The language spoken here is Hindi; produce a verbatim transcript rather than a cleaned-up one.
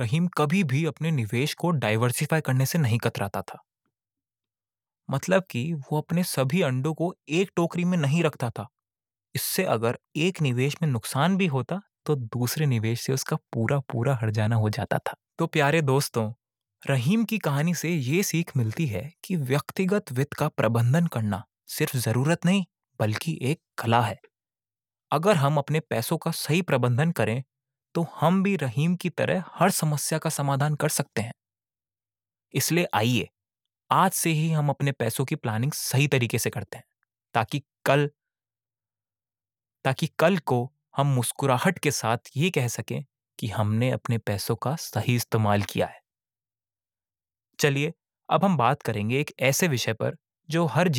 रहीम कभी भी अपने निवेश को डाइवर्सिफाई करने से नहीं कतराता था। मतलब कि वो अपने सभी अंडों को एक टोकरी में नहीं रखता था। इससे अगर एक निवेश में नुकसान भी होता तो दूसरे निवेश से उसका पूरा पूरा हट जाना हो जाता था। तो प्यारे दोस्तों, रहीम की कहानी से ये सीख मिलती है कि व्यक्तिगत वित्त का प्रबंधन करना सिर्फ जरूरत नहीं बल्कि एक कला है। अगर हम अपने पैसों का सही प्रबंधन करें तो हम भी रहीम की तरह हर समस्या का समाधान कर सकते हैं। इसलिए आइए आज से ही हम अपने पैसों की प्लानिंग सही तरीके से करते हैं, ताकि कल ताकि कल को हम मुस्कुराहट के साथ ये कह सकें कि हमने अपने पैसों का सही इस्तेमाल किया है। चलिए अब हम बात करेंगे एक ऐसे विषय पर जो हर